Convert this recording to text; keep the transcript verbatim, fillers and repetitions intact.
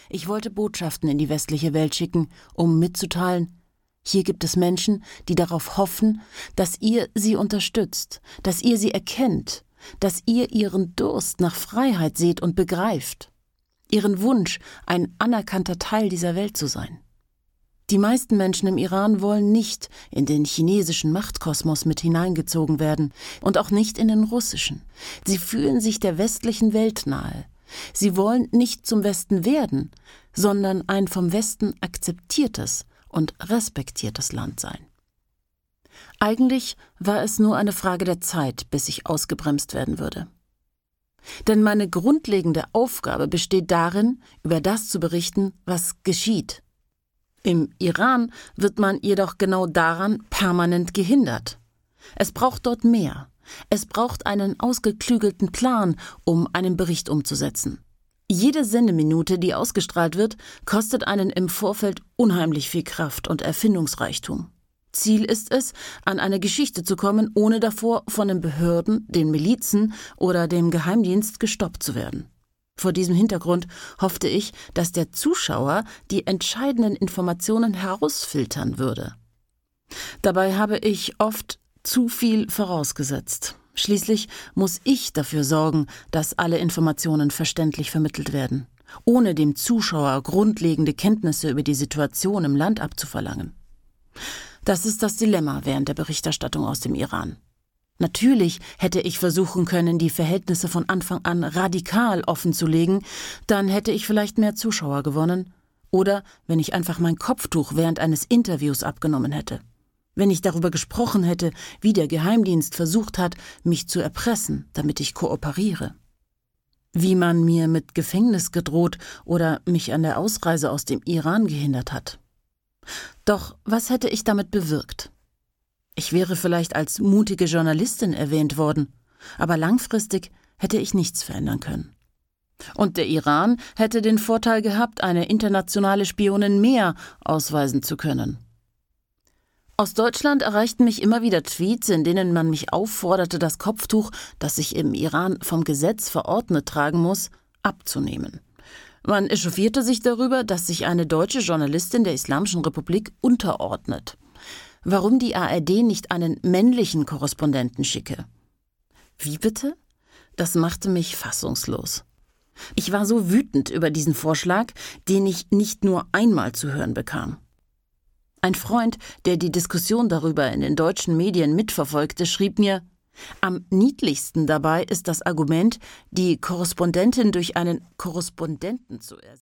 Ich wollte Botschaften in die westliche Welt schicken, um mitzuteilen: Hier gibt es Menschen, die darauf hoffen, dass ihr sie unterstützt, dass ihr sie erkennt, dass ihr ihren Durst nach Freiheit seht und begreift, ihren Wunsch, ein anerkannter Teil dieser Welt zu sein. Die meisten Menschen im Iran wollen nicht in den chinesischen Machtkosmos mit hineingezogen werden und auch nicht in den russischen. Sie fühlen sich der westlichen Welt nahe. Sie wollen nicht zum Westen werden, sondern ein vom Westen akzeptiertes und respektiertes Land sein. Eigentlich war es nur eine Frage der Zeit, bis ich ausgebremst werden würde. Denn meine grundlegende Aufgabe besteht darin, über das zu berichten, was geschieht. Im Iran wird man jedoch genau daran permanent gehindert. Es braucht dort mehr. Es braucht einen ausgeklügelten Plan, um einen Bericht umzusetzen. Jede Sendeminute, die ausgestrahlt wird, kostet einen im Vorfeld unheimlich viel Kraft und Erfindungsreichtum. Ziel ist es, an eine Geschichte zu kommen, ohne davor von den Behörden, den Milizen oder dem Geheimdienst gestoppt zu werden. Vor diesem Hintergrund hoffte ich, dass der Zuschauer die entscheidenden Informationen herausfiltern würde. Dabei habe ich oft zu viel vorausgesetzt. Schließlich muss ich dafür sorgen, dass alle Informationen verständlich vermittelt werden, ohne dem Zuschauer grundlegende Kenntnisse über die Situation im Land abzuverlangen. Das ist das Dilemma während der Berichterstattung aus dem Iran. Natürlich hätte ich versuchen können, die Verhältnisse von Anfang an radikal offenzulegen, dann hätte ich vielleicht mehr Zuschauer gewonnen. Oder wenn ich einfach mein Kopftuch während eines Interviews abgenommen hätte. Wenn ich darüber gesprochen hätte, wie der Geheimdienst versucht hat, mich zu erpressen, damit ich kooperiere. Wie man mir mit Gefängnis gedroht oder mich an der Ausreise aus dem Iran gehindert hat. Doch was hätte ich damit bewirkt? Ich wäre vielleicht als mutige Journalistin erwähnt worden, aber langfristig hätte ich nichts verändern können. Und der Iran hätte den Vorteil gehabt, eine internationale Spionin mehr ausweisen zu können. Aus Deutschland erreichten mich immer wieder Tweets, in denen man mich aufforderte, das Kopftuch, das ich im Iran vom Gesetz verordnet tragen muss, abzunehmen. Man echauffierte sich darüber, dass sich eine deutsche Journalistin der Islamischen Republik unterordnet. Warum die A R D nicht einen männlichen Korrespondenten schicke. Wie bitte? Das machte mich fassungslos. Ich war so wütend über diesen Vorschlag, den ich nicht nur einmal zu hören bekam. Ein Freund, der die Diskussion darüber in den deutschen Medien mitverfolgte, schrieb mir: Am niedlichsten dabei ist das Argument, die Korrespondentin durch einen Korrespondenten zu ersetzen.